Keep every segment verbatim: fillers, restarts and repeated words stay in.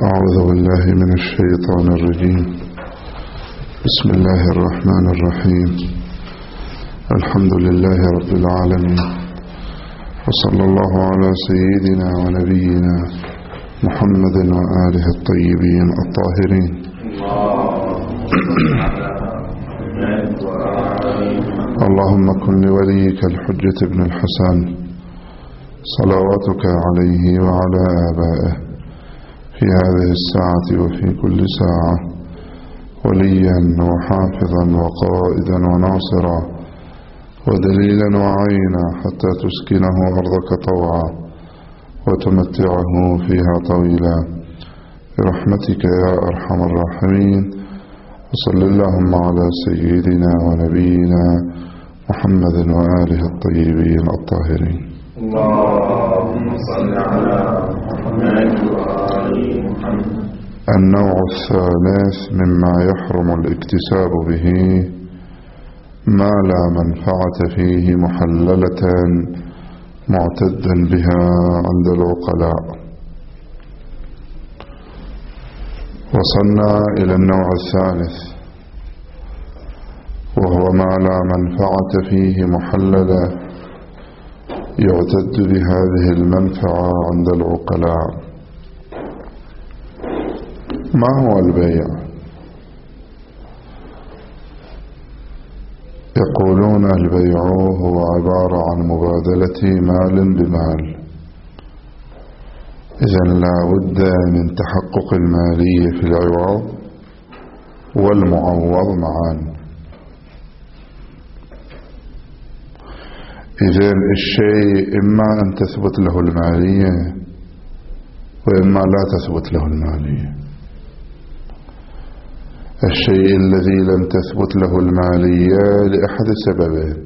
أعوذ بالله من الشيطان الرجيم. بسم الله الرحمن الرحيم. الحمد لله رب العالمين، وصلى الله على سيدنا ونبينا محمد وآله الطيبين الطاهرين. اللهم كن لوليك الحجة بن الحسن صلواتك عليه وعلى آبائه في هذه الساعة وفي كل ساعة وليا وحافظا وقائدا وناصرا ودليلا وعينا حتى تسكنه أرضك طوعا وتمتعه فيها طويلا برحمتك يا أرحم الراحمين. وصل اللهم على سيدنا ونبينا محمد وآله الطيبين الطاهرين. اللهم صل على محمد وآل محمد. النوع الثالث مما يحرم الاكتساب به ما لا منفعة فيه محللة معتدا بها عند العقلاء. وصلنا إلى النوع الثالث وهو ما لا منفعة فيه محللة يعتد بهذه المنفعة عند العقلاء. ما هو البيع؟ يقولون البيع هو عبارة عن مبادلة مال بمال، إذن لا بد من تحقق المالية في العوض والمعوض معا. إذن الشيء إما أن تثبت له المالية وإما لا تثبت له المالية. الشيء الذي لم تثبت له المالية لأحد سببين،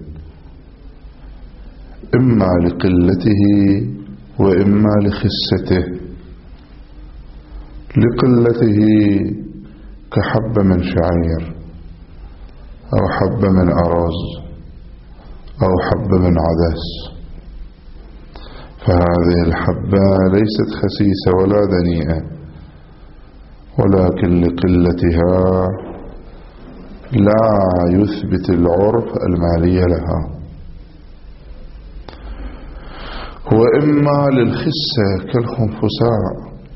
إما لقلته وإما لخسته. لقلته كحب من شعير أو حب من أرز أو حب من عدس، فهذه الحبة ليست خسيسة ولا دنيئة، ولكن لقلتها لا يثبت العرف المالية لها. وإما للخسة كالخنفساء،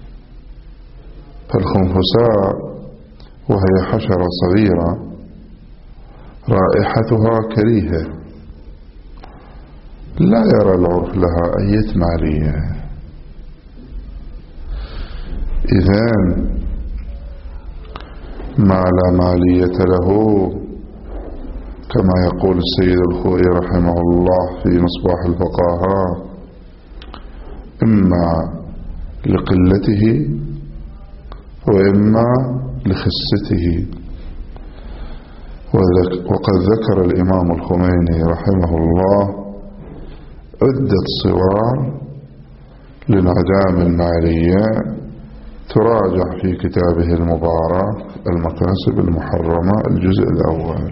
فالخنفساء وهي حشرة صغيرة رائحتها كريهة لا يرى العرف لها أي مالية. إذن ما لا مالية له كما يقول السيد الخوئي رحمه الله في مصباح الفقهاء إما لقلته وإما لخسته. وقد ذكر الإمام الخميني رحمه الله عدة صور لانعدام المالية تراجع في كتابه المبارك المكاسب المحرمة الجزء الأول.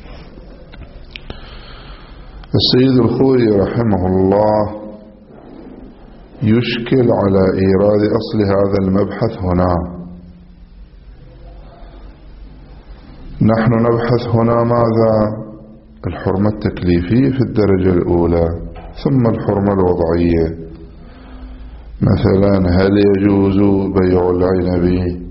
السيد الخوئي رحمه الله يشكل على إيراد أصل هذا المبحث هنا. نحن نبحث هنا ماذا؟ الحرمة التكليفية في الدرجة الأولى، ثم الحرمة الوضعية. مثلا هل يجوز بيع العنب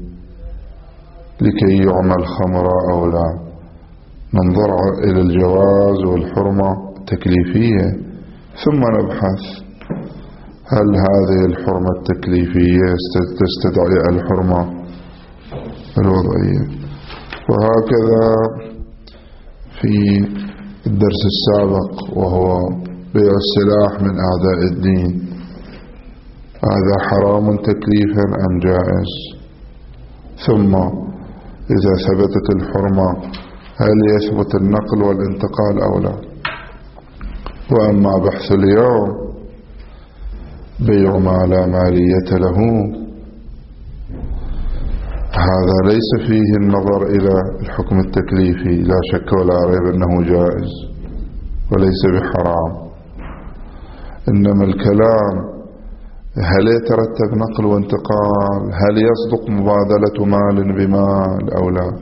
لكي يعمل خمرا أو لا؟ ننظر إلى الجواز والحرمة التكليفية ثم نبحث هل هذه الحرمة التكليفية تستدعي الحرمة الوضعية. وهكذا في الدرس السابق وهو بيع السلاح من أعداء الدين، هذا حرام تكليفا أم جائز؟ ثم إذا ثبتت الحرمة هل يثبت النقل والانتقال أو لا؟ وأما بحث اليوم بيع ما لا مالية له، هذا ليس فيه النظر إلى الحكم التكليفي، لا شك ولا ريب أنه جائز وليس بحرام، إنما الكلام هل يترتب نقل وانتقال؟ هل يصدق مبادلة مال بمال أو لا؟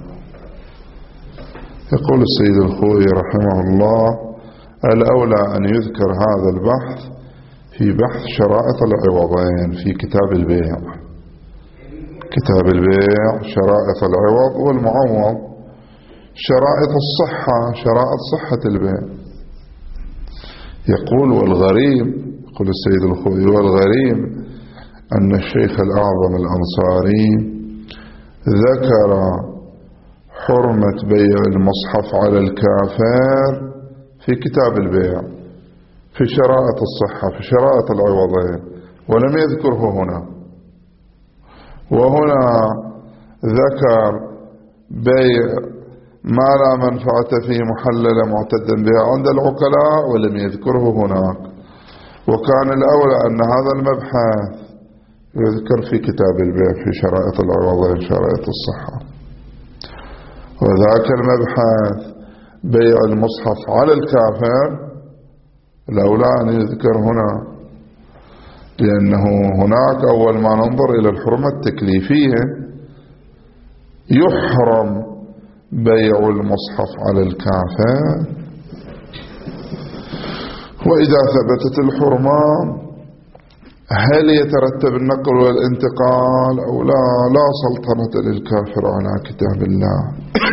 يقول السيد الخوئي رحمه الله: الأولى أن يذكر هذا البحث في بحث شرائط العوضين في كتاب البيع. كتاب البيع شرائط العوض والمعوض، شرائط الصحة شرائط صحة البيع. يقول: والغريب، يقول السيد الخوئي: والغريب أن الشيخ الأعظم الأنصاري ذكر حرمة بيع المصحف على الكافر في كتاب البيع في شرائط الصحة في شرائط العوضين، ولم يذكره هنا. وهنا ذكر بيع ما لا منفعة فيه محللة معتدا بها عند العقلاء ولم يذكره هناك. وكان الأولى أن هذا المبحث يذكر في كتاب البيع في شرائط العوضين شرائط الصحة، وذاك المبحث بيع المصحف على الكافر الأولى أن يذكر هنا، لأنه هناك أول ما ننظر إلى الحرمة التكليفية يحرم بيع المصحف على الكافر، وإذا ثبتت الحرمة هل يترتب النقل والانتقال أو لا؟ لا سلطنة للكافر على كتاب الله.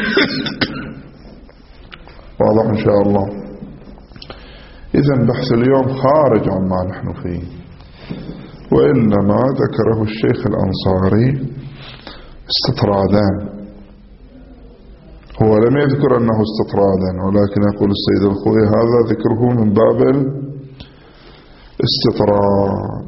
واضح إن شاء الله. إذن بحث اليوم خارج عما نحن فيه، وإنما ذكره الشيخ الأنصاري استطرادا. هو لم يذكر أنه استطرادا، ولكن يقول السيد الخوئي هذا ذكره من باب الاستطراد.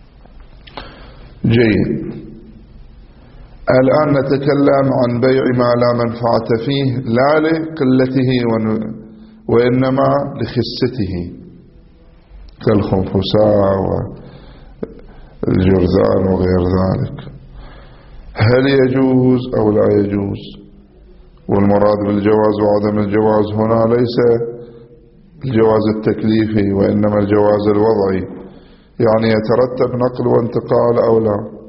جيد. الآن نتكلم عن بيع ما لا منفعة فيه، لا لقلته وإنما لخسته كالخنفساء والجرذان وغير ذلك. هل يجوز أو لا يجوز؟ والمراد بالجواز وعدم الجواز هنا ليس الجواز التكليفي وإنما الجواز الوضعي، يعني يترتب نقل وانتقال أو لا.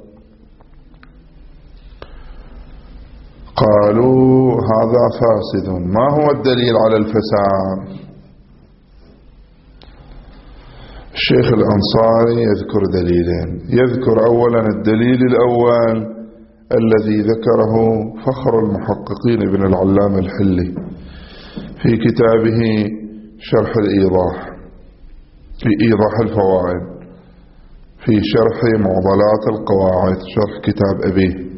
قالوا هذا فاسد. ما هو الدليل على الفساد؟ الشيخ الأنصاري يذكر دليلين. يذكر أولا الدليل الأول الذي ذكره فخر المحققين ابن العلام الحلي في كتابه شرح الإيضاح في إيضاح الفوائد في شرح معضلات القواعد شرح كتاب أبيه.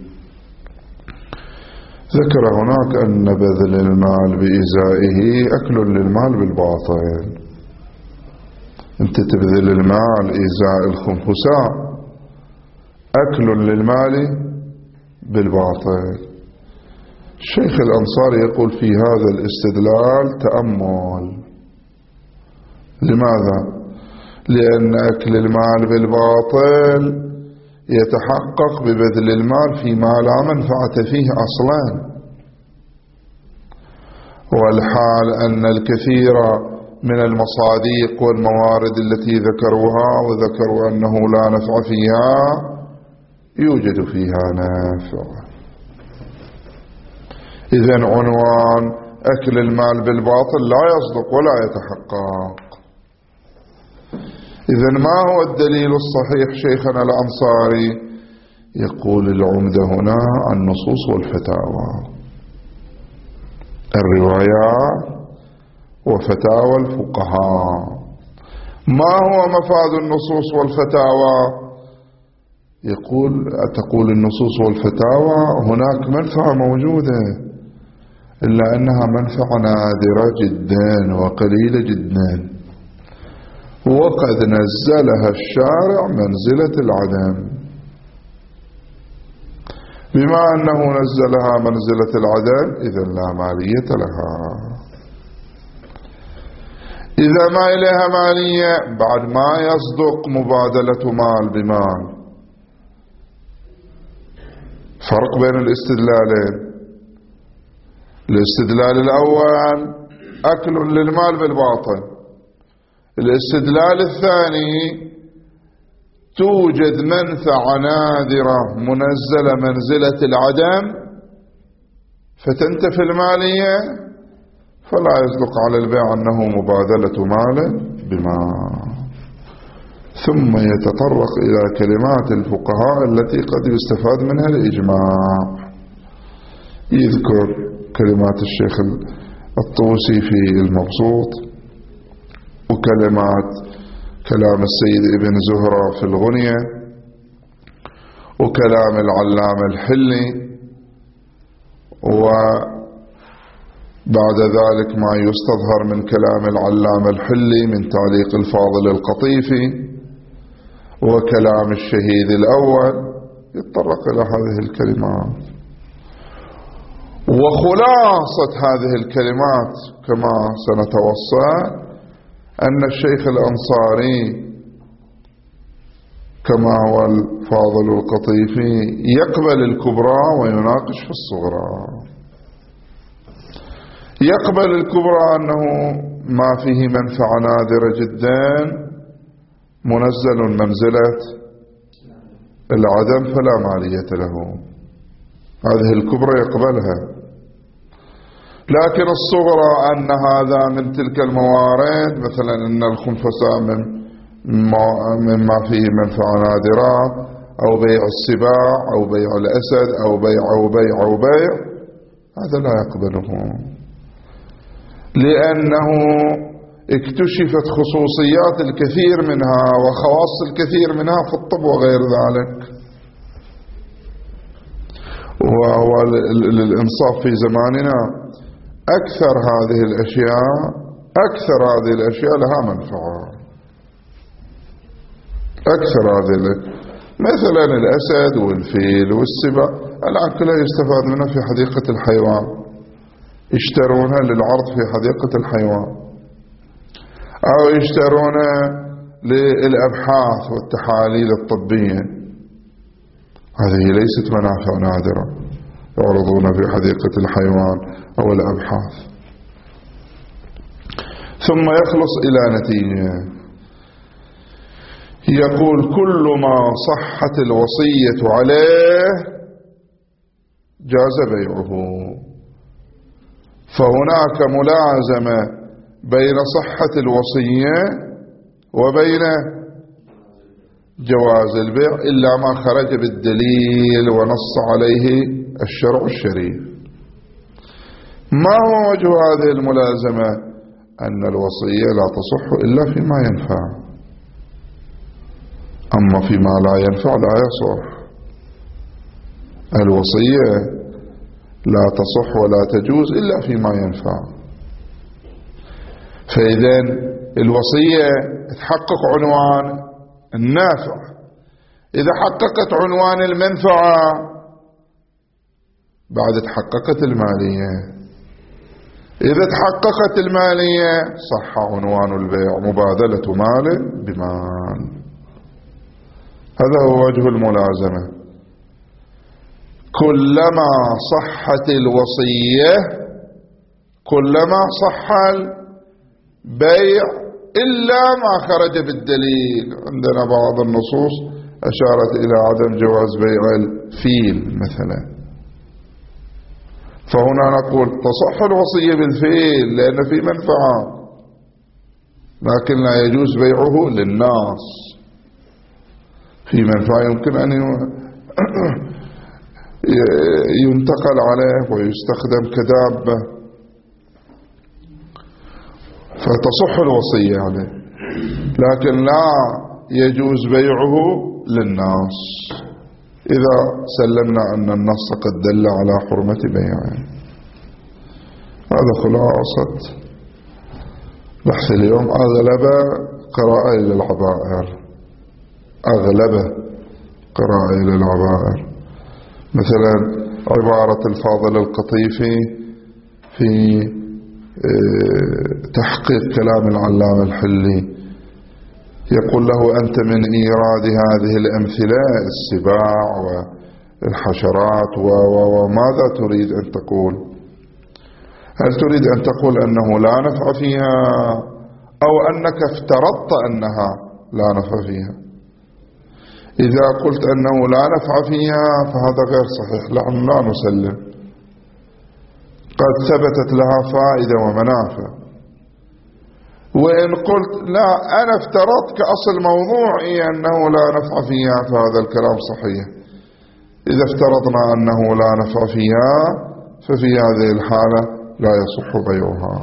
ذكر هناك أن بذل المال بإزائه أكل للمال بالباطل. أنت تبذل المال إزاء الخنفساء أكل للمال بالباطل. الشيخ الأنصاري يقول في هذا الاستدلال تأمل. لماذا؟ لأن أكل المال بالباطل يتحقق ببذل المال فيما لا منفعة فيه أصلا، والحال أن الكثير من المصادق والموارد التي ذكروها وذكروا أنه لا نفع فيها يوجد فيها نافع. إذن عنوان أكل المال بالباطل لا يصدق ولا يتحقق. إذن ما هو الدليل الصحيح شيخنا الأنصاري؟ يقول العمدة هنا النصوص والفتاوى، الروايات وفتاوى الفقهاء. ما هو مفاد النصوص والفتاوى؟ يقول تقول النصوص والفتاوى هناك منفعة موجودة، إلا أنها منفعة نادرة جدا وقليلة جدا، وقد نزلها الشارع منزلة العدم. بما أنه نزلها منزلة العدم إذن لا مالية لها. إذا ما إليها مالية بعد ما يصدق مبادلة مال بمال. فرق بين الاستدلالين. الاستدلال الأول أكل للمال بالباطل، الاستدلال الثاني توجد منفعة نادرة منزلة منزلة العدم فتنتفي المالية، فلا يصدق على البيع أنه مبادلة مال بمال. ثم يتطرق إلى كلمات الفقهاء التي قد يستفاد منها الإجماع. يذكر كلمات الشيخ الطوسي في المبسوط، وكلمات كلام السيد ابن زهرة في الغنية، وكلام العلام الحلي، وبعد ذلك ما يستظهر من كلام العلام الحلي من تعليق الفاضل القطيفي، وكلام الشهيد الأول. يتطرق إلى هذه الكلمات، وخلاصة هذه الكلمات كما سنتوصل أن الشيخ الأنصاري كما هو الفاضل القطيفي يقبل الكبرى ويناقش في الصغرى. يقبل الكبرى أنه ما فيه منفعة نادرة جدا منزل منزلة العدم فلا مالية له، هذه الكبرى يقبلها. لكن الصغرى أن هذا من تلك الموارد، مثلا أن الخنفساء من مما فيه منفعة نادرة، أو بيع السباع، أو بيع الأسد، أو بيع أو بيع أو بيع، هذا لا يقبله، لأنه اكتشفت خصوصيات الكثير منها وخواص الكثير منها في الطب وغير ذلك. وهو للإنصاف في زماننا أكثر هذه الأشياء أكثر هذه الأشياء لها منفعة، أكثر هذه مثلا الأسد والفيل والسبع الآن كلها يستفاد منها في حديقة الحيوان، يشترونها للعرض في حديقة الحيوان، أو يشترونها للأبحاث والتحاليل الطبية. هذه ليست منافع نادرة يعرضون في حديقة الحيوان أو الأبحاث. ثم يخلص إلى نتيجة يقول: كل ما صحت الوصية عليه جاز بيعه. فهناك ملازمة بين صحة الوصية وبين جواز البيع إلا ما خرج بالدليل ونص عليه الشرع الشريف. ما هو وجه هذه الملازمة؟ أن الوصية لا تصح إلا فيما ينفع، أما فيما لا ينفع لا يصح. الوصية لا تصح ولا تجوز إلا فيما ينفع. فإذا الوصية تحقق عنوان النافع، إذا حققت عنوان المنفعة بعد تحققت المالية. إذا تحققت المالية صح عنوان البيع، مبادلة مال بمال. هذا هو وجه الملازمة. كلما صحت الوصية كلما صح البيع إلا ما خرج بالدليل. عندنا بعض النصوص أشارت إلى عدم جواز بيع الفيل مثلا، فهنا نقول تصح الوصية بالفيل لأن في منفعة، لكن لا يجوز بيعه للناس. في منفعة يمكن أن ينتقل عليه ويستخدم كدابة، فتصح الوصية عليه، لكن لا يجوز بيعه للناس إذا سلمنا أن النص قد دل على حرمة بيعه. هذا خلاصة بحث اليوم. أغلب قراءة إلى العبائر، أغلب قراءة إلى العبائر. مثلا عبارة الفاضل القطيفي في تحقيق كلام العلام الحلي يقول له: أنت من إيراد هذه الأمثلة السباع والحشرات وماذا تريد أن تقول؟ هل تريد أن تقول أنه لا نفع فيها، أو أنك افترضت أنها لا نفع فيها؟ إذا قلت أنه لا نفع فيها فهذا غير صحيح، نحن لا نسلم، قد ثبتت لها فائدة ومنافع. وإن قلت لا أنا افترضت كأصل موضوعي أنه لا نفع فيها فهذا الكلام صحيح. إذا افترضنا أنه لا نفع فيها ففي هذه الحالة لا يصح بيعها.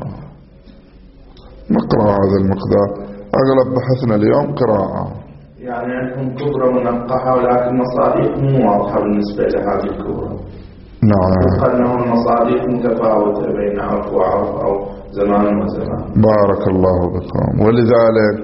نقرأ هذا المقدار، أغلب بحثنا اليوم قراءة. يعني عندكم كبرى منقحة ولكن مصادق مو واضحة بالنسبة لهذه الكبرى. نعم. وقالنا المصادق متفاوتة بين عرف وعرف أو زمان وزمان. بارك الله بكم. ولذلك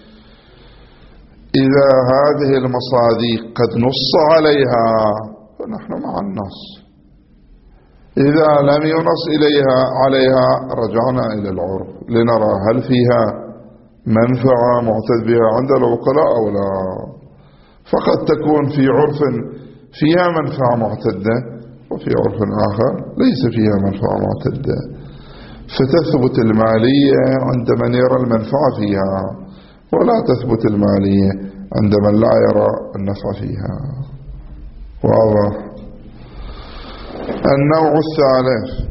إذا هذه المصادق قد نص عليها فنحن مع النص، إذا لم ينص إليها عليها رجعنا إلى العرف لنرى هل فيها منفعة معتد بها عند العقلاء أو لا. فقد تكون في عرف فيها منفعة معتدة وفي عرف آخر ليس فيها منفعة معتدة، فتثبت المالية عند من يرى المنفعة فيها، ولا تثبت المالية عند من لا يرى النفع فيها. واضح؟ النوع الثالث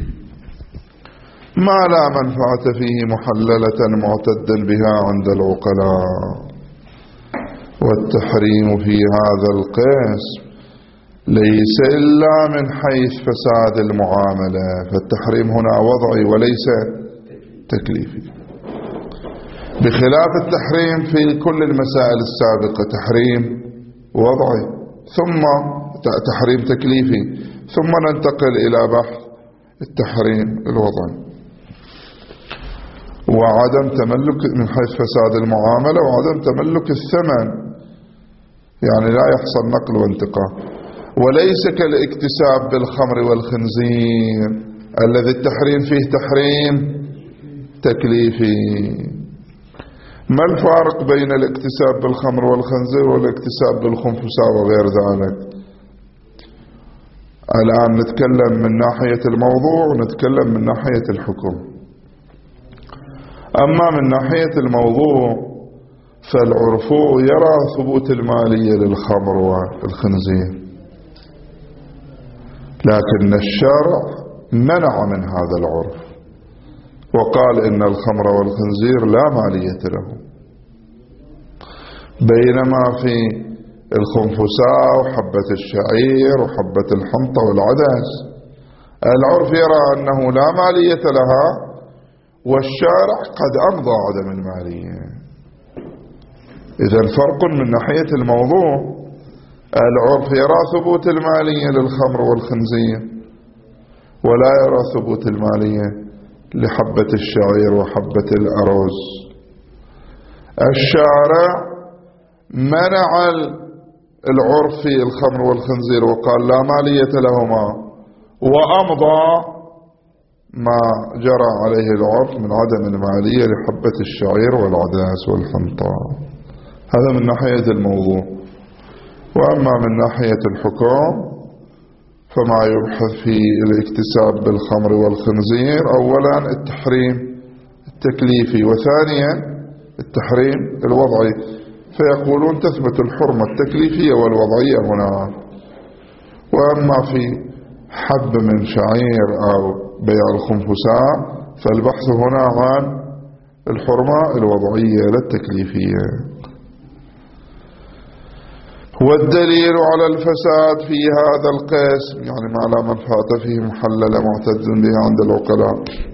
ما لا منفعة فيه محللة معتدا بها عند العقلاء. والتحريم في هذا القسم ليس إلا من حيث فساد المعاملة، فالتحريم هنا وضعي وليس تكليفي، بخلاف التحريم في كل المسائل السابقة تحريم وضعي ثم تحريم تكليفي، ثم ننتقل إلى بحث التحريم الوضعي. وعدم تملك من حيث فساد المعاملة وعدم تملك الثمن، يعني لا يحصل نقل وانتقال، وليس كالاكتساب بالخمر والخنزير الذي التحريم فيه تحريم تكليفي. ما الفارق بين الاكتساب بالخمر والخنزير والاكتساب بالخنفساء وغير ذلك؟ الآن نتكلم من ناحية الموضوع ونتكلم من ناحية الحكم. أما من ناحية الموضوع فالعرف يرى ثبوت المالية للخمر والخنزير، لكن الشرع منع من هذا العرف وقال إن الخمر والخنزير لا مالية له، بينما في الخنفساء وحبة الشعير وحبة الحنطة والعدس العرف يرى أنه لا مالية لها والشارع قد أمضى عدم المالية. إذن فرق من ناحية الموضوع، العرف يرى ثبوت المالية للخمر والخنزير ولا يرى ثبوت المالية لحبة الشعير وحبة الأرز. الشارع منع العرف في الخمر والخنزير وقال لا مالية لهما، وأمضى ما جرى عليه العرف من عدم المالية لحبة الشعير والعدس والحنطة. هذا من ناحية الموضوع. وأما من ناحية الحكم فما يبحث في الاكتساب بالخمر والخنزير أولا التحريم التكليفي، وثانيا التحريم الوضعي، فيقولون تثبت الحرمة التكليفية والوضعية هنا. وأما في حب من شعير أو بيع الخنفساء فالبحث هنا عن الحرمة الوضعية لا التكليفية. والدليل على الفساد في هذا القسم يعني ما لا منفعة فيه محللة معتد به عند العقلاء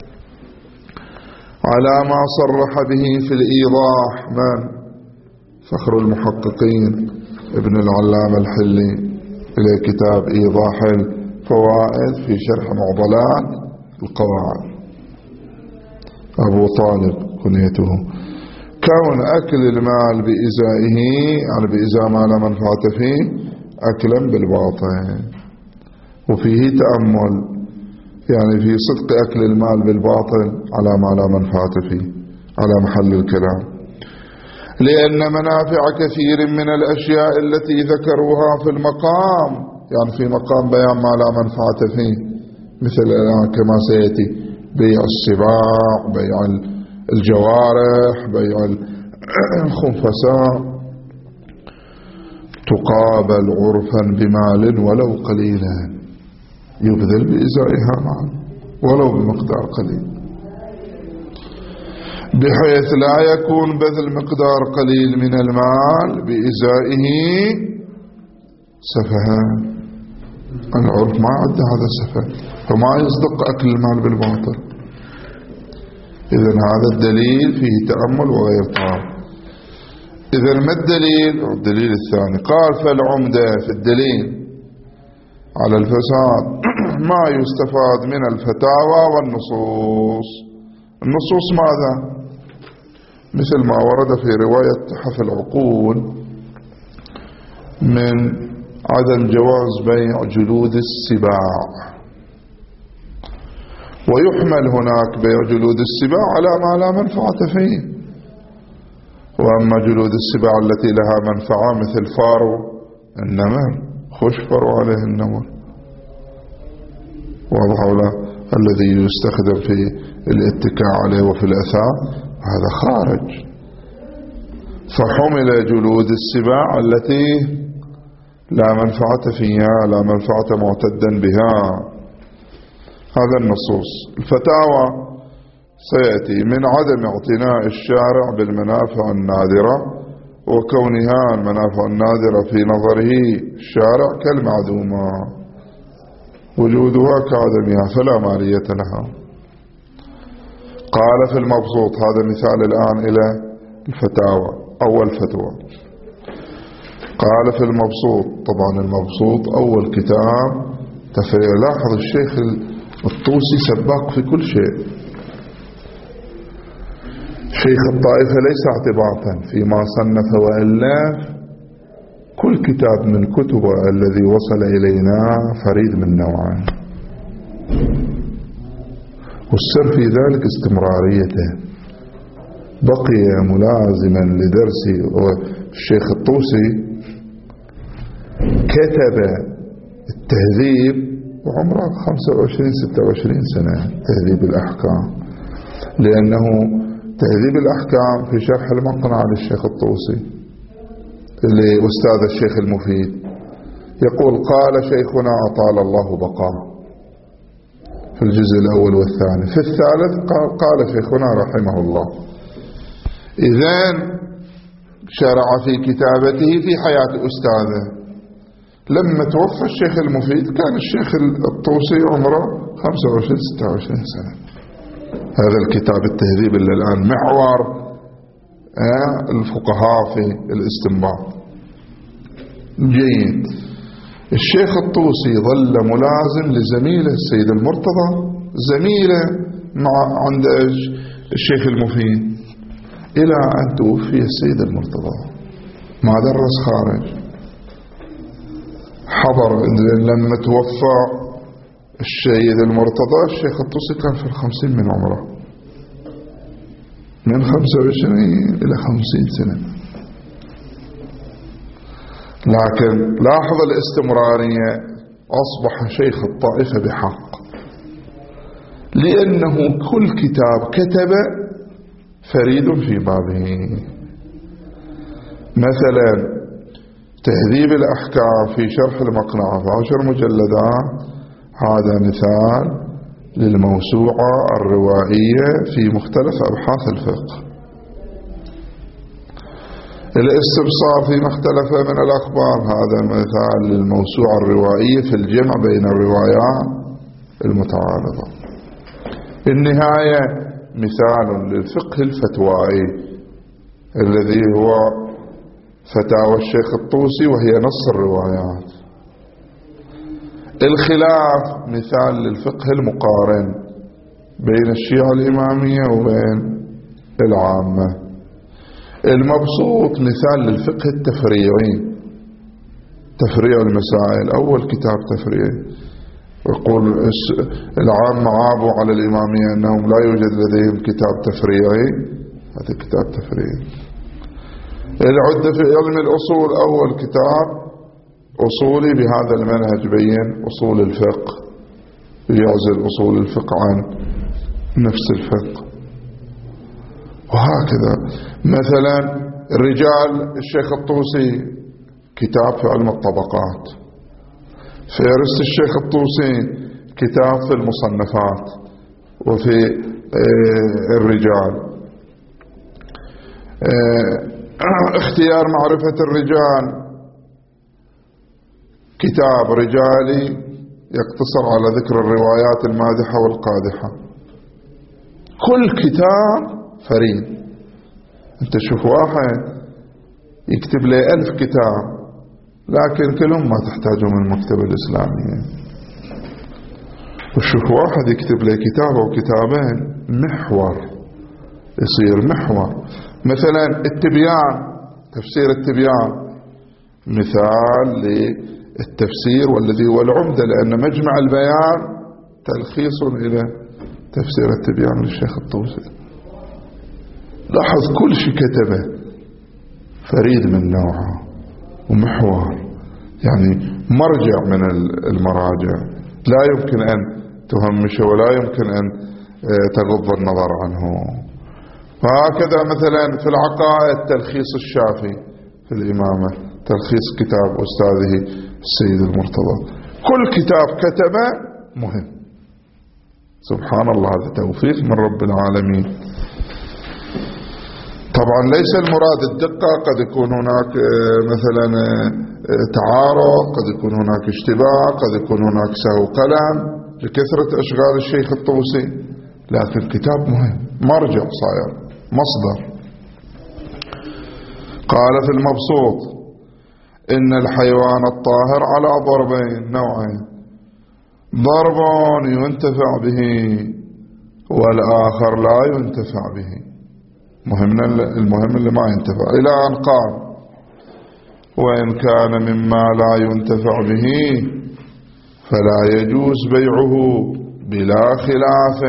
على ما صرح به في الإيضاح من فخر المحققين ابن العلامة الحلي إلى كتاب إيضاح الفوائد في شرح معضلات القواعد، أبو طالب كنيته، كون أكل المال بإزائه يعني بإزاء ما لا منفعة فيه أكلا بالباطل. وفيه تأمل يعني في صدق أكل المال بالباطل على ما لا منفعة فيه على محل الكلام، لأن منافع كثير من الأشياء التي ذكروها في المقام يعني في مقام بيان ما لا منفعة فيه مثل كما سيأتي بيع السباع، بيع الجوارح، بيع الخنفساء، تقابل عرفا بمال ولو قليلا، يبذل بإزائها معا ولو بمقدار قليل، بحيث لا يكون بذل مقدار قليل من المال بإزائه سفها. العرف ما عد هذا السفه، فما يصدق أكل المال بالباطل. إذن هذا الدليل فيه تأمل وغير طعام. إذن ما الدليل؟ الدليل الثاني قال فالعمدة في الدليل على الفساد ما يستفاد من الفتاوى والنصوص. النصوص ماذا؟ مثل ما ورد في رواية تحف العقول من عدم جواز بيع جلود السباع، ويحمل هناك بيع جلود السباع على ما لا منفعة فيه. وأما جلود السباع التي لها منفعة مثل فارو النمر، خش فرو عليه النمر، واضح ولا؟ الذي يستخدم في الاتكاء عليه وفي الأثاث هذا خارج. فحمل جلود السباع التي لا منفعة فيها، لا منفعة معتدا بها. هذا النصوص. الفتاوى سيأتي من عدم اعتناء الشارع بالمنافع النادرة، وكونها المنافع النادرة في نظره الشارع كالمعدومة، وجودها كعدمها فلا مالية لها. قال في المبسوط، هذا مثال الآن إلى الفتاوى. أول فتوى قال في المبسوط، طبعا المبسوط أول كتاب تفريع. لاحظ الشيخ الطوسي سباق في كل شيء. شيخ الطائفة ليس اعتباطا فيما صنف وألف، كل كتاب من كتبه الذي وصل إلينا فريد من نوعه، والسر في ذلك استمراريته. بقي ملازما لدرسه. والشيخ الطوسي كتب التهذيب وعمره خمسة وعشرين ستة وعشرين سنة، تهذيب الأحكام، لأنه تهذيب الأحكام في شرح المقنع للشيخ الطوسي لأستاذ الشيخ المفيد، يقول قال شيخنا أطال الله بقاه في الجزء الأول والثاني. في الثالث قال, قال شيخنا رحمه الله. إذن شرع في كتابته في حياة أستاذه. لما توفى الشيخ المفيد كان الشيخ الطوسي عمره خمسة وعشرين ستة وعشرين سنة. هذا الكتاب التهذيب اللي الآن محور الفقهاء في الاستنباط. جيد. الشيخ الطوسي ظل ملازم لزميله السيد المرتضى، زميله مع عند الشيخ المفيد، إلى أن توفي السيد المرتضى. ما درس خارج، حضر لما توفى السيد المرتضى. الشيخ الطوسي كان في الخمسين من عمره، من خمسة وعشرين إلى خمسين سنة. لكن لاحظ الاستمرارية، أصبح شيخ الطائفة بحق، لأنه كل كتاب كتب فريد في بابه. مثلا تهذيب الأحكام في شرح المقنعة في عشر مجلدات، هذا مثال للموسوعة الروائية في مختلف أبحاث الفقه. الاستبصار في مختلف من الأخبار، هذا مثال للموسوعة الروائية في الجمع بين الروايات المتعارضة. النهاية مثال للفقه الفتوائي الذي هو فتاوى الشيخ الطوسي وهي نص الروايات. الخلاف مثال للفقه المقارن بين الشيعة الإمامية وبين العامة. المبسوط مثال للفقه التفريعي، تفريع المسائل، أول كتاب تفريعي. يقول العامة عابوا على الإمامية أنهم لا يوجد لديهم كتاب تفريعي، هذا كتاب تفريعي. العدة في علم الأصول، أول كتاب أصولي بهذا المنهج بين أصول الفقه، يعزل أصول الفقه عن نفس الفقه. وهكذا مثلا الرجال، الشيخ الطوسي كتاب في علم الطبقات. فهرست الشيخ الطوسي كتاب في المصنفات وفي الرجال. اختيار معرفة الرجال كتاب رجالي يقتصر على ذكر الروايات المادحة والقادحة. كل كتاب فريد. انت شوف واحد يكتب لي ألف كتاب لكن كلهم ما تحتاجهم من المكتبة الإسلامية. وشوف واحد يكتب لي كتاب أو كتابين محور، يصير محور. مثلا التبيان، تفسير التبيان مثال للتفسير والذي هو العمدة، لأن مجمع البيان تلخيص إلى تفسير التبيان للشيخ الطوسي. لاحظ كل شيء كتبه فريد من نوعه ومحور، يعني مرجع من المراجع لا يمكن أن تهمشه ولا يمكن أن تغض النظر عنه. وهكذا مثلا في العقائد تلخيص الشافعي في الإمامة، تلخيص كتاب أستاذه السيد المرتضى. كل كتاب كتبه مهم. سبحان الله، هذا توفيق من رب العالمين. طبعا ليس المراد الدقة، قد يكون هناك مثلا تعارض، قد يكون هناك اشتباه، قد يكون هناك سهو قلم لكثرة أشغال الشيخ الطوسي، لكن كتاب مهم، مرجع صاير، مصدر. قال في المبسوط إن الحيوان الطاهر على ضربين، نوعين: ضرب ينتفع به والآخر لا ينتفع به. مهم المهم اللي ما ينتفع. إلى أن قال: وإن كان مما لا ينتفع به فلا يجوز بيعه بلا خلاف.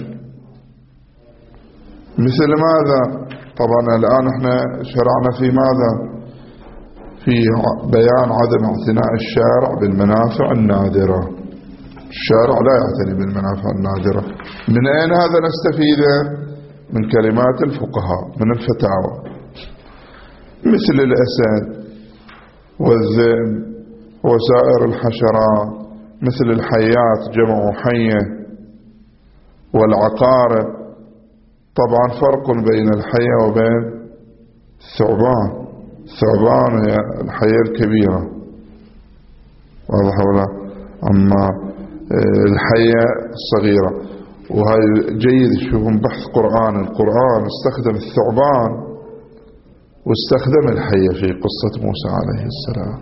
مثل ماذا؟ طبعا الآن احنا شرعنا في ماذا؟ في بيان عدم اعتناء الشارع بالمنافع النادرة. الشارع لا يعتني بالمنافع النادرة. من أين هذا نستفيده؟ من كلمات الفقهاء، من الفتاوى، مثل الأسد والذئب وسائر الحشرات، مثل الحيات جمع حية، والعقارب. طبعا فرق بين الحية وبين الثعبان. الثعبان هي الحية الكبيرة، واضح ولا؟ أما الحية الصغيرة. وهي جيد تشوفون بحث قرآن، القرآن استخدم الثعبان واستخدم الحية في قصة موسى عليه السلام،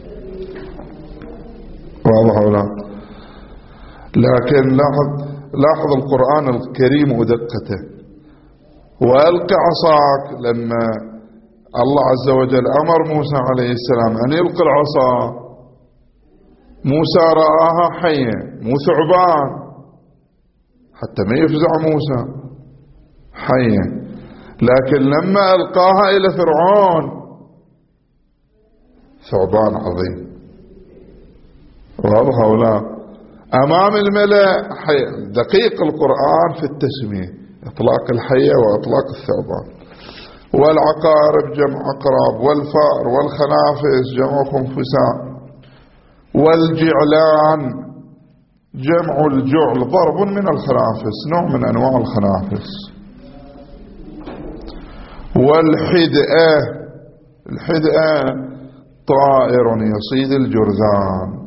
واضح ولا؟ لكن لاحظ لاحظ القرآن الكريم ودقته. وألق عصاك، لما الله عز وجل أمر موسى عليه السلام أن يلقي العصا، موسى رآها حية مو ثعبان حتى ما يفزع موسى، حية. لكن لما ألقاها إلى فرعون ثعبان عظيم، واضح ولا؟ أمام الملأ دقيق القرآن في التسمية، إطلاق الحية وإطلاق الثعبان. والعقارب جمع عقرب، والفأر والخنافس جمع خنفساء، والجعلان جمع الجعل ضرب من الخنافس، نوع من أنواع الخنافس. والحدأة، الحدأة طائر يصيد الجرذان.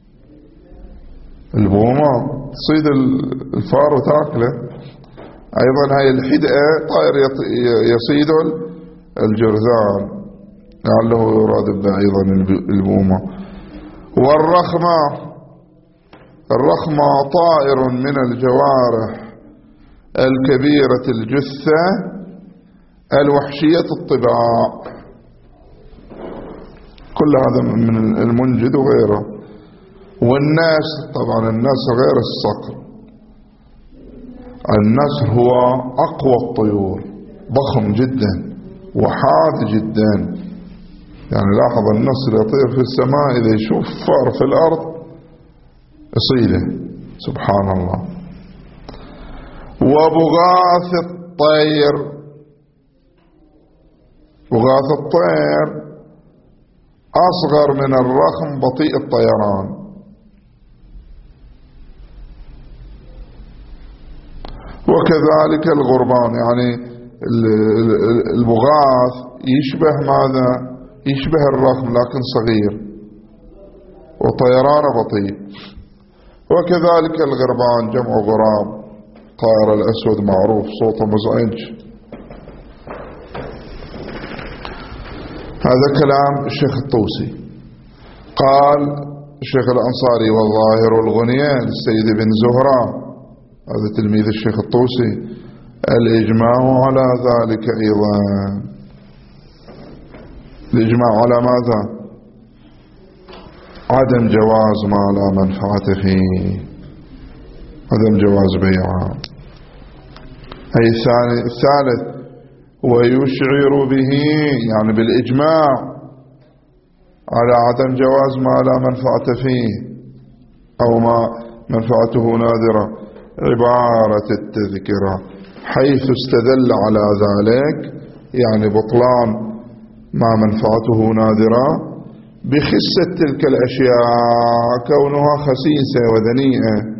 البومة تصيد الفار وتاكله. أيضا هاي الحدأة طائر يصيد الجرذان، لعله يراد به أيضا البومة. والرخمة، الرخمة طائر من الجوارح الكبيرة الجثة الوحشية الطباع. كل هذا من المنجد وغيره. والناس، طبعا الناس غير الصقر. النسر هو أقوى الطيور، ضخم جدا وحاد جدا. يعني لاحظ النسر يطير في السماء، إذا يشوف فار في الأرض يصيده، سبحان الله. وبغاث الطير، بغاث الطير أصغر من الرخم بطيء الطيران. وكذلك الغربان، يعني البغاث يشبه ماذا؟ يشبه الرخم لكن صغير وطيرانه بطيء. وكذلك الغربان جمع غراب، طائر الأسود معروف صوته مزعج. هذا كلام الشيخ الطوسي. قال الشيخ الأنصاري: والظاهر الغنية للسيد بن زهرة، هذا تلميذ الشيخ الطوسي، الإجماع على ذلك أيضا. الإجماع على ماذا؟ عدم جواز ما لا منفعة فيه، عدم جواز بيعه. أي الثالث: ويشعر به، يعني بالإجماع على عدم جواز ما لا منفعة فيه أو ما منفعته نادرة، عبارة التذكرة، حيث استدل على ذلك، يعني بطلان ما منفعته نادرة، بخسة تلك الأشياء، كونها خسيسة ودنيئة،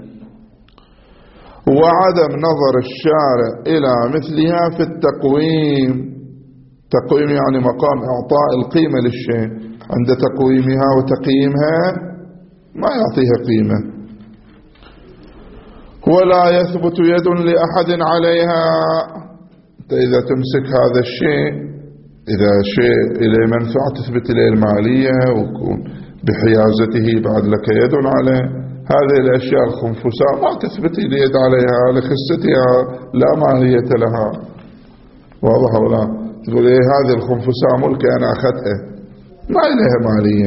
وعدم نظر الشارع إلى مثلها في التقويم. تقويم يعني مقام إعطاء القيمة للشيء، عند تقويمها وتقييمها ما يعطيها قيمة. ولا يثبت يد لأحد عليها. إذا تمسك هذا الشيء، إذا شيء إليه منفعة تثبت إليه المالية ويكون بحيازته بعد لك يد عليه. هذه الأشياء الخنفساء ما تثبت اليد عليها لخستها، لا ماهية لها. واضح ولا؟ تقول إيه هذه الخنفساء ملكي أنا أخذتها، ما إليها مالية.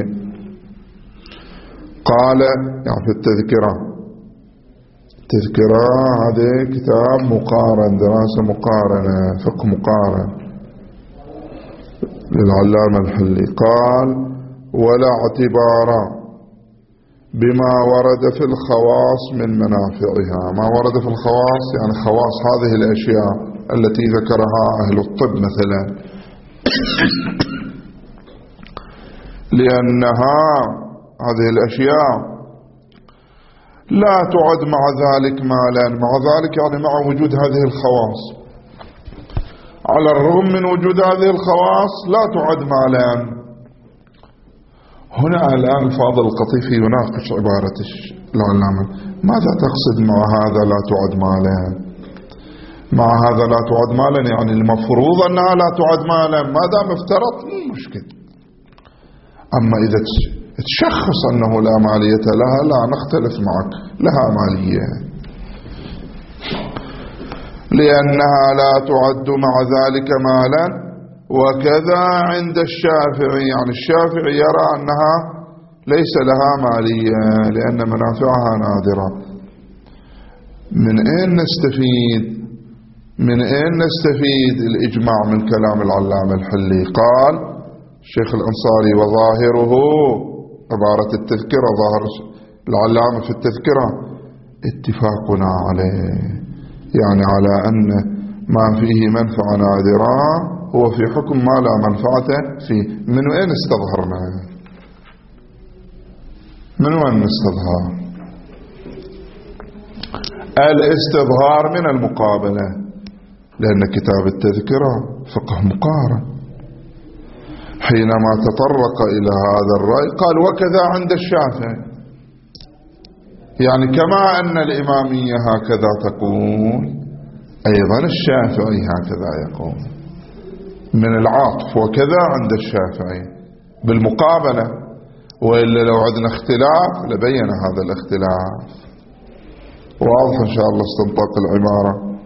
قال يعني في التذكرة، تذكرة هذا كتاب مقارن، دراسة مقارنة، فقه مقارن للعلامة الحلي. قال: ولا اعتبار بما ورد في الخواص من منافعها. ما ورد في الخواص يعني خواص هذه الأشياء التي ذكرها أهل الطب مثلا، لأنها هذه الأشياء لا تعد مع ذلك مالا. مع ذلك يعني مع وجود هذه الخواص، على الرغم من وجود هذه الخواص لا تعد مالا. هنا الآن الفاضل القطيفي يناقش عبارة العلامة: ماذا تقصد مع هذا لا تعد مالا؟ مع هذا لا تعد مالا يعني المفروض أنها لا تعد مالا، ما دام افترض مشكل. أما إذا تشخص أنه لا مالية لها لا نختلف معك، لها مالية، لأنها لا تعد مع ذلك مالا. وكذا عند الشافعي، يعني الشافعي يرى أنها ليس لها مالية لأن منافعها نادرة. من أين نستفيد؟ من أين نستفيد الإجماع من كلام العلامة الحلي؟ قال الشيخ الأنصاري: وظاهره، عبارة التذكرة، ظاهر العلامة في التذكرة اتفاقنا عليه، يعني على أن ما فيه منفعة نادرة هو في حكم ما لا منفعة فيه. من وين استظهرنا؟ من وين نستظهر؟ الاستظهار من المقابلة، لأن كتاب التذكرة فقه مقارن. حينما تطرق إلى هذا الرأي قال: وكذا عند الشافعي، يعني كما أن الإمامية هكذا تقول أيضا الشافعي هكذا يقول، من العاطف. وكذا عند الشافعي بالمقابلة، وإلا لو عندنا اختلاف لبين هذا الاختلاف. واضح إن شاء الله استنطاق العبارة.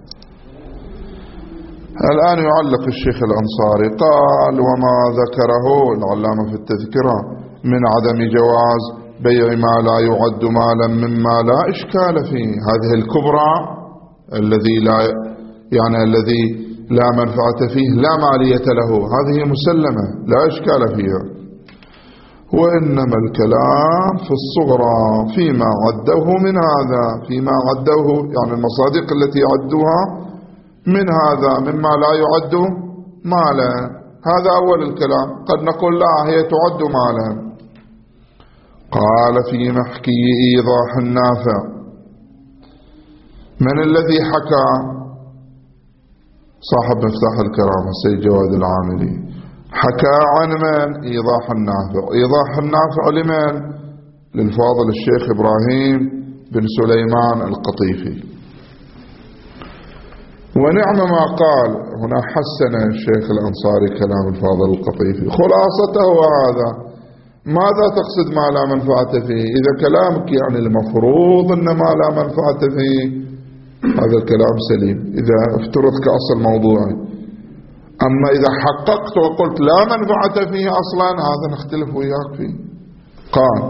الآن يعلق الشيخ الأنصاري. قال: وما ذكره العلامة في التذكرة من عدم جواز بيع ما لا يعد مالا مما لا إشكال فيه، هذه الكبرى الذي لا يعني الذي لا منفعة فيه لا مالية له، هذه مسلمة لا إشكال فيها. وإنما الكلام في الصغرى فيما عدوه من هذا، فيما عدوه يعني المصادق التي عدوها من هذا مما لا يعد مالا. هذا أول الكلام. قد نقول لا، هي تعد مالا. قال في محكي إيضاح النافع. من الذي حكى؟ صاحب مفتاح الكرامة السيد جواد العاملي. حكى عن من؟ إيضاح النافع. إيضاح النافع لمن؟ للفاضل الشيخ إبراهيم بن سليمان القطيفي. ونعم ما قال هنا، حسن الشيخ الأنصاري كلام الفاضل القطيفي. خلاصته هذا. ماذا تقصد ما لا منفعة فيه؟ إذا كلامك يعني المفروض أن ما لا منفعة فيه، هذا الكلام سليم إذا افترض كأصل موضوعي. أما إذا حققت وقلت لا منفعة فيه أصلا، هذا نختلف وياك فيه. قال: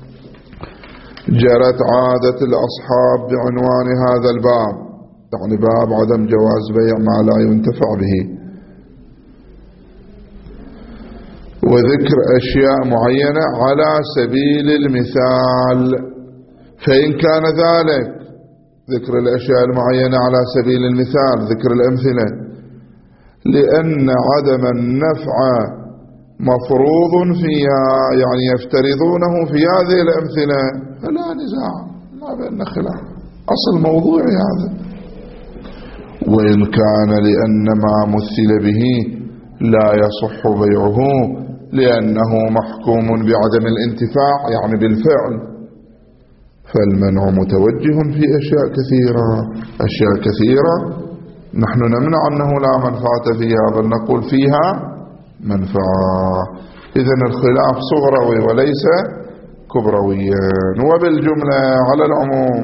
جرت عادة الأصحاب بعنوان هذا الباب، يعني باب عدم جواز بيع ما لا ينتفع به، وذكر أشياء معينة على سبيل المثال. فإن كان ذلك ذكر الأشياء المعينة على سبيل المثال، ذكر الأمثلة، لأن عدم النفع مفروض فيها، يعني يفترضونه في هذه الأمثلة، فلا نزاع، ما بين خلاف، أصل موضوعي هذا. وإن كان لأن ما مثل به لا يصح بيعه لأنه محكوم بعدم الانتفاع، يعني بالفعل، فالمنع متوجه في أشياء كثيرة. أشياء كثيرة نحن نمنع أنه لا منفعة فيها، بل نقول فيها منفعة. إذن الخلاف صغروي وليس كبرويا. وبالجملة على العموم،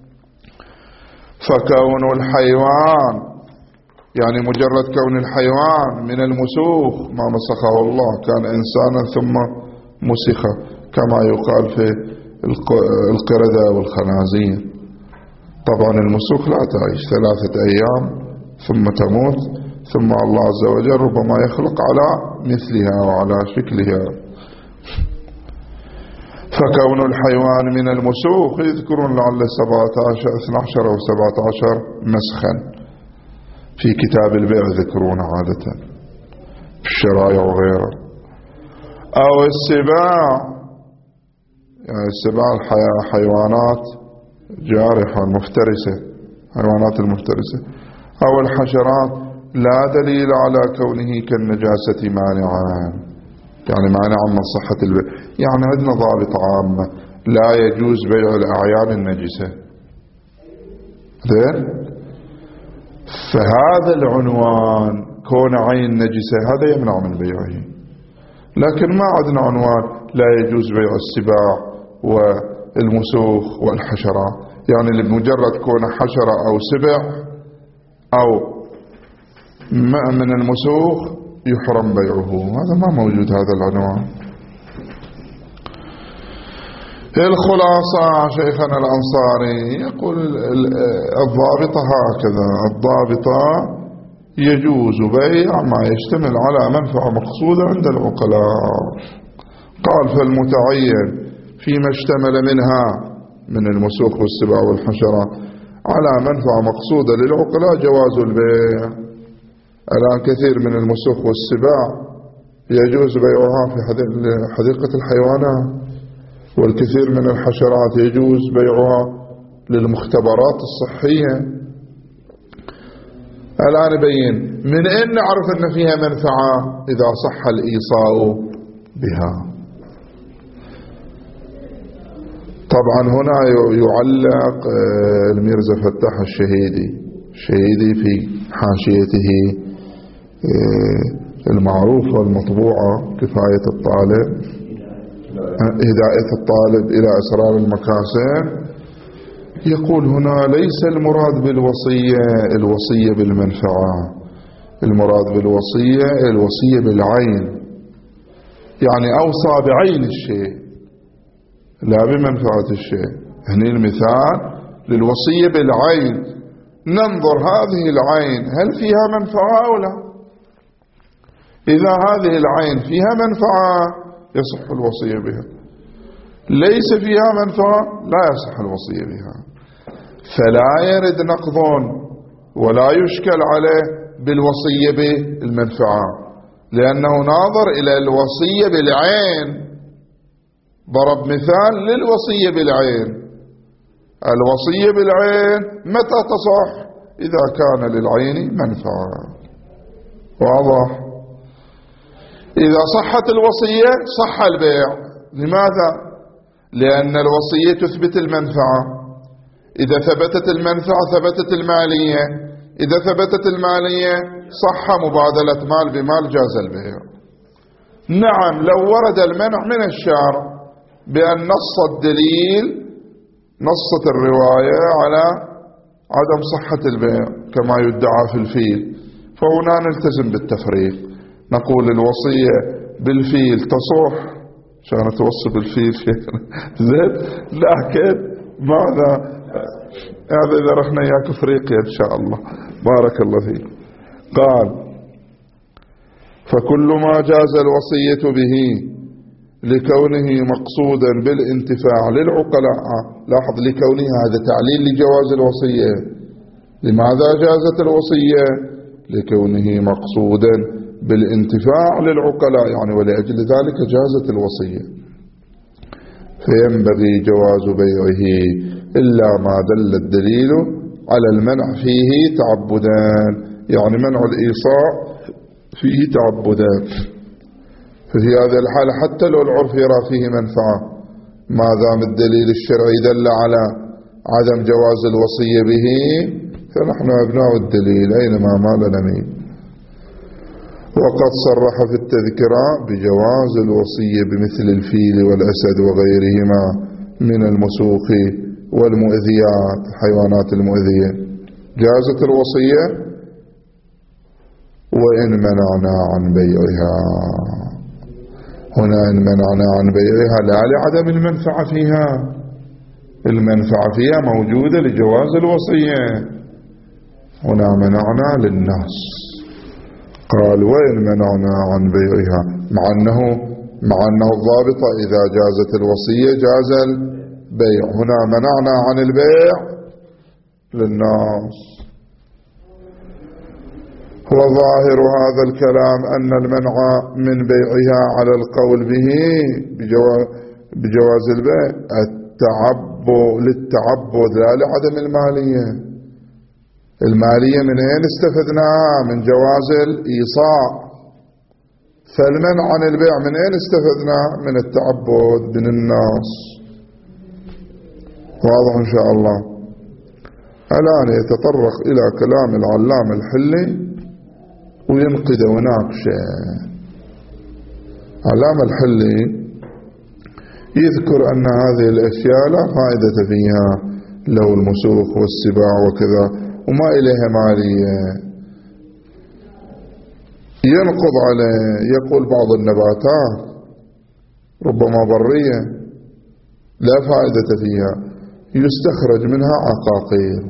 فكون الحيوان، يعني مجرد كون الحيوان من المسوخ ما مسخه الله، كان إنسانا ثم مسخ، كما يقال في القردة والخنازير. طبعا المسوخ لا تعيش ثلاثة أيام ثم تموت، ثم الله عز وجل ربما يخلق على مثلها وعلى شكلها. فكون الحيوان من المسوخ، يذكرون لعل سبعة عشر اثنى عشر أو سبعة عشر مسخا في كتاب البيع، يذكرون عادة في الشرائع وغيره. أو السباع، يعني السباع حيوانات جارحة مفترسة، حيوانات المفترسة. أو الحشرات، لا دليل على كونه كالنجاسة مانعا، يعني مانعا من صحة البيع. يعني عندنا ضابط عامة، لا يجوز بيع الأعيان النجسة. ذين فهذا العنوان كون عين نجسة هذا يمنع من بيعه. لكن ما عندنا عنوان لا يجوز بيع السباع والمسوخ والحشرات، يعني لمجرد كون حشرة أو سبع أو من المسوخ يحرم بيعه. هذا ما موجود هذا العنوان. الخلاصة شيخنا الأنصاري يقول الضابطة هكذا: الضابطة يجوز بيع ما يشتمل على منفعة مقصودة عند العقلاء. قال: فالمتعين فيما اشتمل منها من المسوخ والسباع والحشرة على منفعة مقصودة للعقلاء جواز البيع. الآن كثير من المسوخ والسباع يجوز بيعها في حديقة الحيوانات، والكثير من الحشرات يجوز بيعها للمختبرات الصحية. الآن نبين من أين نعرف أن فيها منفعة؟ إذا صح الإيصاء بها. طبعا هنا يعلق الميرزا فتح الشهيدي الشهيدي في حاشيته المعروفة والمطبوعة كفاية الطالب، هداية الطالب إلى أسرار المكاسب، يقول هنا: ليس المراد بالوصية الوصية بالمنفعة، المراد بالوصية الوصية بالعين، يعني أوصى بعين الشيء لا بمنفعة الشيء. هنا المثال للوصية بالعين، ننظر هذه العين هل فيها منفعة أو لا. إذا هذه العين فيها منفعة يصح الوصية بها، ليس فيها منفعة لا يصح الوصية بها. فلا يرد نقض ولا يشكل عليه بالوصية بالمنفعة، لأنه ناظر إلى الوصية بالعين. ضرب مثال للوصية بالعين. الوصية بالعين متى تصح؟ إذا كان للعين منفعة. واضح؟ إذا صحت الوصية صح البيع. لماذا؟ لأن الوصية تثبت المنفعة. إذا ثبتت المنفعة ثبتت المالية. إذا ثبتت المالية صح مبادلة مال بمال، جاز البيع. نعم، لو ورد المنع من الشارع بأن نص الدليل، نصت الرواية على عدم صحة البيع كما يدعى في الفيل، فهنا نلتزم بالتفريق، نقول الوصية بالفيل تصح عشان توصي بالفيل زين، لكن ماذا هذا إذا رحنا إياك أفريقيا إن شاء الله. بارك الله فيك. قال فكل ما جاز الوصية به لكونه مقصودا بالانتفاع للعقلاء. لاحظ لكونه، هذا تعليل لجواز الوصية. لماذا جازت الوصية؟ لكونه مقصودا بالانتفاع للعقلاء، يعني ولأجل ذلك جازت الوصية. فينبغي جواز بيعه إلا ما دل الدليل على المنع فيه تعبدان، يعني منع الإيصاء فيه تعبدان. ففي هذه الحالة حتى لو العرف يرى فيه منفعة، ما دام الدليل الشرعي دل على عدم جواز الوصية به، فنحن أبناء الدليل أينما مال نميل. وقد صرح في التذكرة بجواز الوصية بمثل الفيل والأسد وغيرهما من المسوق والمؤذيات، الحيوانات المؤذية جازت الوصية وإن منعنا عن بيعها. هنا إن منعنا عن بيعها لا لعدم المنفعة فيها، المنفعة فيها موجودة لجواز الوصية، هنا منعنا للناس. قال وإن منعنا عن بيعها، مع أنه مع أنه الضابط إذا جازت الوصية جاز البيع، هنا منعنا عن البيع للناس. وظاهر هذا الكلام أن المنع من بيعها على القول به بجواز البيع التعبد للتعبد لا لعدم المالية. المالية من أين استفدناها؟ من جواز الإيصاء. فالمنع عن البيع من أين استفدنا؟ من التعبد من الناس. واضح إن شاء الله. الآن يتطرق إلى كلام العلام الحلي وينقذ وناقشه. علام الحلي يذكر أن هذه الأشياء لا فائدة فيها، لو المسوق والسباع وكذا وما إليها مالية. ينقض عليه، يقول بعض النباتات ربما برية لا فائدة فيها، يستخرج منها عقاقير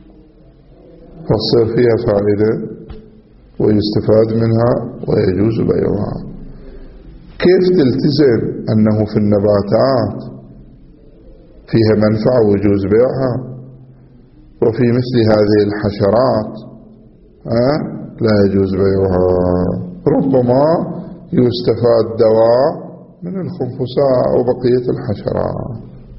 فتصير فيها فائدة ويستفاد منها ويجوز بيعها. كيف تلتزم أنه في النباتات فيها منفعة ويجوز بيعها، وفي مثل هذه الحشرات أه؟ لا يجوز بيعها؟ ربما يستفاد دواء من الخنفساء وبقية الحشرات.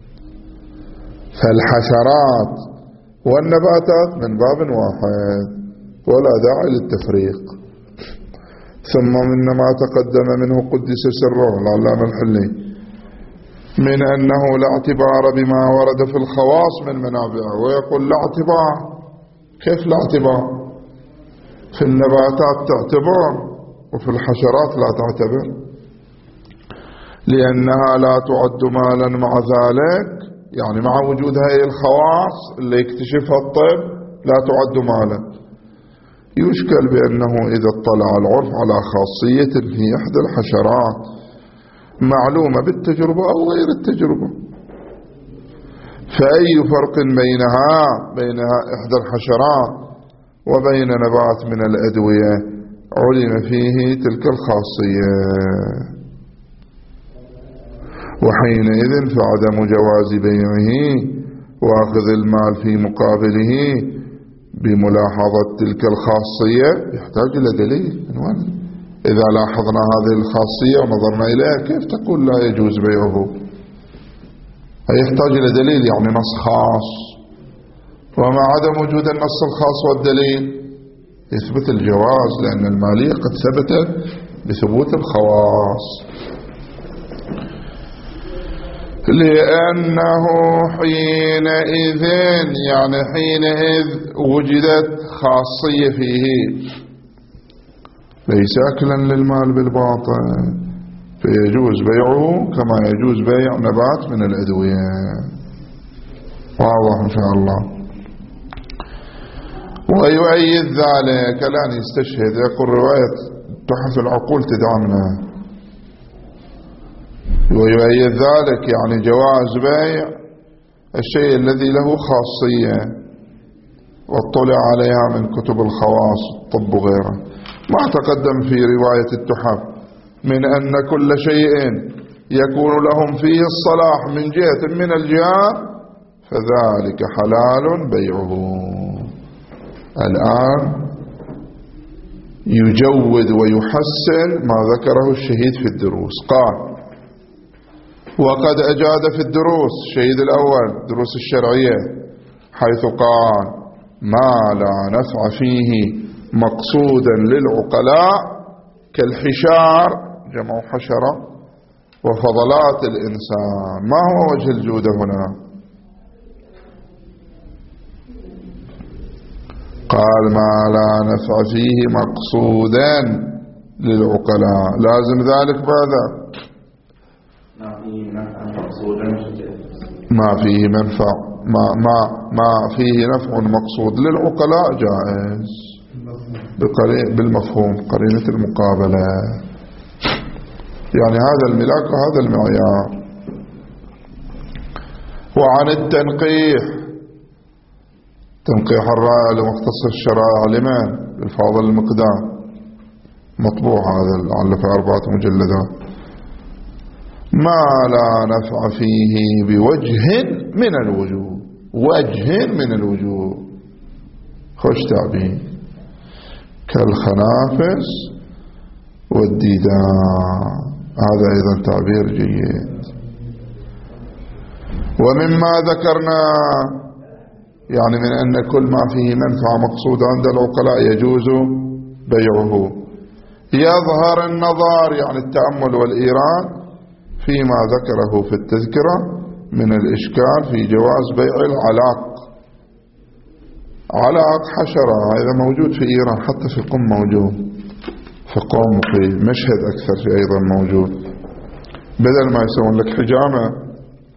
فالحشرات والنباتات من باب واحد ولا داعي للتفريق. ثم من ما تقدم منه قدس سره العلام الحلي من أنه لا اعتبار بما ورد في الخواص من منابعه، ويقول لا اعتبار. كيف لا اعتبار؟ في النباتات تعتبر وفي الحشرات لا تعتبر، لأنها لا تعد مالا مع ذلك، يعني مع وجود هذه الخواص اللي يكتشفها الطب لا تعد مالا. يشكل بأنه إذا اطلع العرف على خاصية في إحدى الحشرات معلومة بالتجربة أو غير التجربة، فأي فرق بينها بينها إحدى الحشرات وبين نبات من الأدوية علم فيه تلك الخاصية، وحينئذ فعدم جواز بيعه وأخذ المال في مقابله بملاحظة تلك الخاصية يحتاج إلى دليل من وين؟ إذا لاحظنا هذه الخاصية ونظرنا إليها كيف تقول لا يجوز بيعه؟ يحتاج إلى دليل، يعني نص خاص. ومع عدم وجود النص الخاص والدليل يثبت الجواز، لأن المالية قد ثبت بثبوت الخواص. لأنه حينئذ، يعني حينئذ وجدت خاصية فيه، ليس أكلا للمال بالباطل، فيجوز بيعه كما يجوز بيع نبات من الأدوية. واضح إن شاء الله. ويؤيد ذلك، الآن يستشهد يقول رواية تحف العقول تدعمنا. ويؤيد ذلك يعني جواز بيع الشيء الذي له خاصية واطلع عليها من كتب الخواص الطب وغيره، ما تقدم في رواية التحف من أن كل شيء يكون لهم فيه الصلاح من جهة من الجهات فذلك حلال بيعه. الآن يجود ويحسن ما ذكره الشهيد في الدروس. قال: وقد أجاد في الدروس، الشهيد الأول دروس الشرعية، حيث قال: ما لا نفع فيه مقصودا للعقلاء كالحشار، جمع حشرة، وفضلات الإنسان. ما هو وجه الجودة هنا؟ قال: ما لا نفع فيه مقصودا للعقلاء، لازم ذلك ماذا؟ ما فيه منفع، ما, ما, ما فيه نفع مقصود للعقلاء جائز بالمفهوم، قرينة المقابلة، يعني هذا الملاك وهذا المعيار. وعن التنقيح، تنقيح الرائع لمختص الشرائع لمن؟ الفاضل المقدام، مطبوع هذا لعل في أربعة مجلدات. ما لا نفع فيه بوجه من الوجوه، وجه من الوجوه، خوش تعبير، كالخنافس والديدان، هذا أيضا تعبير جيد. ومما ذكرنا، يعني من أن كل ما فيه منفعة مقصود عند العقلاء يجوز بيعه. يظهر النظر، يعني التأمل والإيران، فيما ذكره في التذكرة من الإشكال في جواز بيع العلاق. علاق حشرة، هذا موجود في إيران، حتى في قم موجود، في قم وفي مشهد أكثر في أيضا موجود. بدل ما يسوون لك حجامة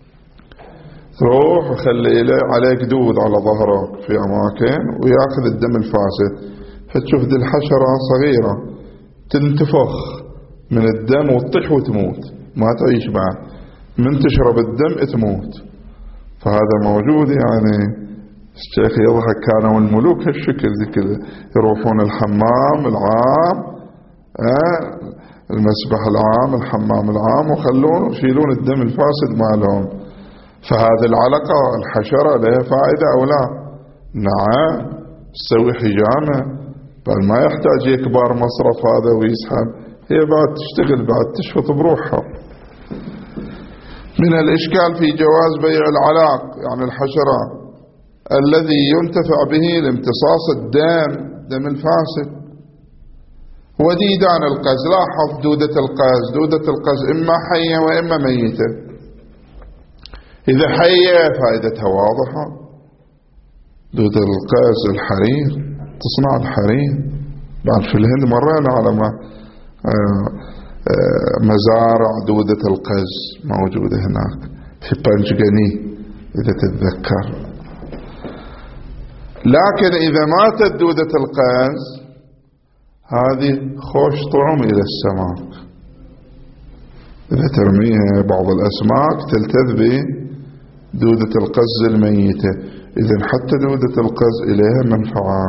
تروح وخلي إليه عليك دود على ظهرك في أماكن ويأخذ الدم الفاسد، فتشوف دي الحشرة صغيرة تنتفخ من الدم وتطيح وتموت، ما تعيش معه، من تشرب الدم تموت. فهذا موجود. يعني الشيخ يضحك، كانوا الملوك هالشكل ذي كذا، يروحون الحمام العام، آه المسبح العام، الحمام العام، وخلون يشيلون الدم الفاسد مالهم. فهذه العلقة الحشرة لها فائدة أو لا؟ نعم، تسوي حجامة، بل ما يحتاج يكبر مصرف هذا ويسحب، هي بعد تشتغل، بعد تشفط بروحها. من الإشكال في جواز بيع العلاق، يعني الحشرة الذي ينتفع به لامتصاص الدم، دم الفاسد. وديدان القز، لاحظ دودة القز، دودة القز إما حية وإما ميتة. إذا حية فائدتها واضحة، دودة القز الحرير، تصنع الحرير. بعد في الهند مرينا على ما مزارع دودة القز موجودة هناك في بانجغني إذا تتذكر. لكن إذا ماتت دودة القز هذه خوش طعم إلى السمك، إذا ترميها بعض الأسماك تلتذ بدودة القز الميتة، إذن حتى دودة القز إليها منفعة.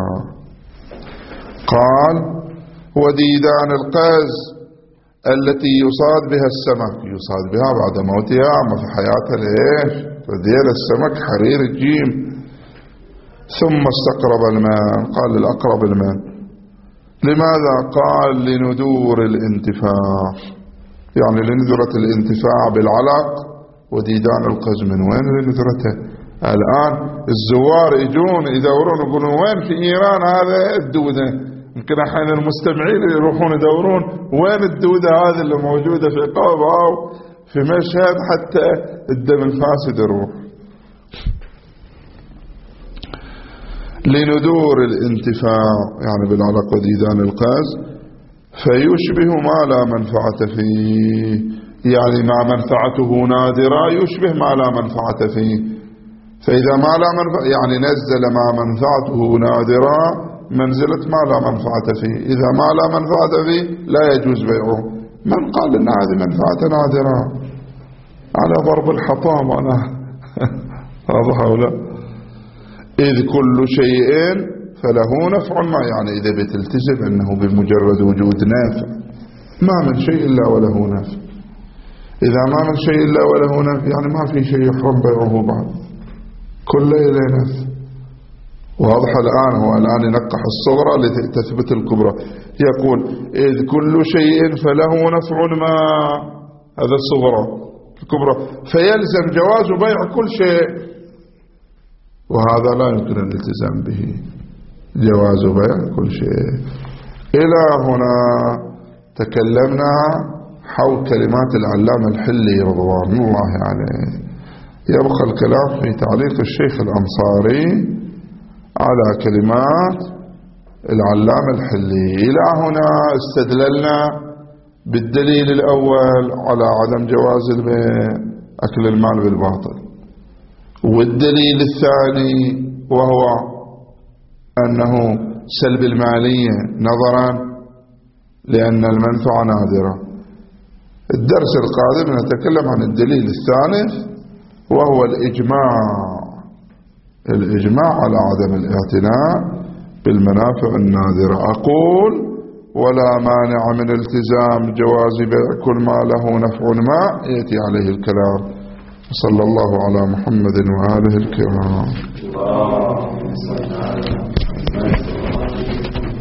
قال: وديدان القز التي يصاد بها السمك، يصاد بها بعد موتها، أما في حياتها ليش فديال السمك حرير الجيم. ثم استقرب الماء، قال للأقرب الماء، لماذا؟ قال لندور الانتفاع، يعني لندرة الانتفاع بالعلق وديدان القز. من وين لندرته؟ الآن الزوار يجون يدورون يقولون وين في إيران هذا الدودة. يمكن أحيانا المستمعين يروحون يدورون وين الدودة هذه اللي موجودة في قوبة أو في مشهد حتى الدم الفاسد يروح. لندور الانتفاع يعني بالعلق وديدان القز، فيشبه ما لا منفعة فيه، يعني ما منفعته نادرة يشبه ما لا منفعة فيه. فإذا ما لا منفعة يعني نزل ما منفعته نادرة منزلة ما لا منفعة فيه. إذا ما لا منفعة فيه لا يجوز بيعه. من قال إن هذه منفعة نادرة؟ على ضرب الحطام أنا واضح ولا؟ إذ كل شيء فله نفع ما، يعني إذا بتلتزم أنه بمجرد وجود نافع، ما من شيء إلا وله نفع. إذا ما من شيء إلا وله نفع يعني ما في شيء يحرم بيعه بعد، كل إليه نفع. واضح الآن؟ هو الآن ينقح الصغرى لتثبت الكبرى. يقول إذ كل شيء فله نفع ما، هذا الصغرى الكبرى، فيلزم جواز بيع كل شيء، وهذا لا يمكن الالتزام به، جواز بيع كل شيء. إلى هنا تكلمنا حول كلمات العلامة الحلي رضوان الله عليه. يبقى الكلام في تعليق الشيخ الأنصاري على كلمات العلامة الحلي. إلى هنا استدللنا بالدليل الأول على عدم جواز أكل المال بالباطل، والدليل الثاني وهو أنه سلب المالية نظرا لأن المنفعة نادرة. الدرس القادم نتكلم عن الدليل الثالث وهو الإجماع، الإجماع على عدم الاعتناء بالمنافع النادرة. أقول ولا مانع من التزام جواز بيع كل ما له نفع ما يأتي عليه الكلام. صلى الله على محمد وآله الكرام.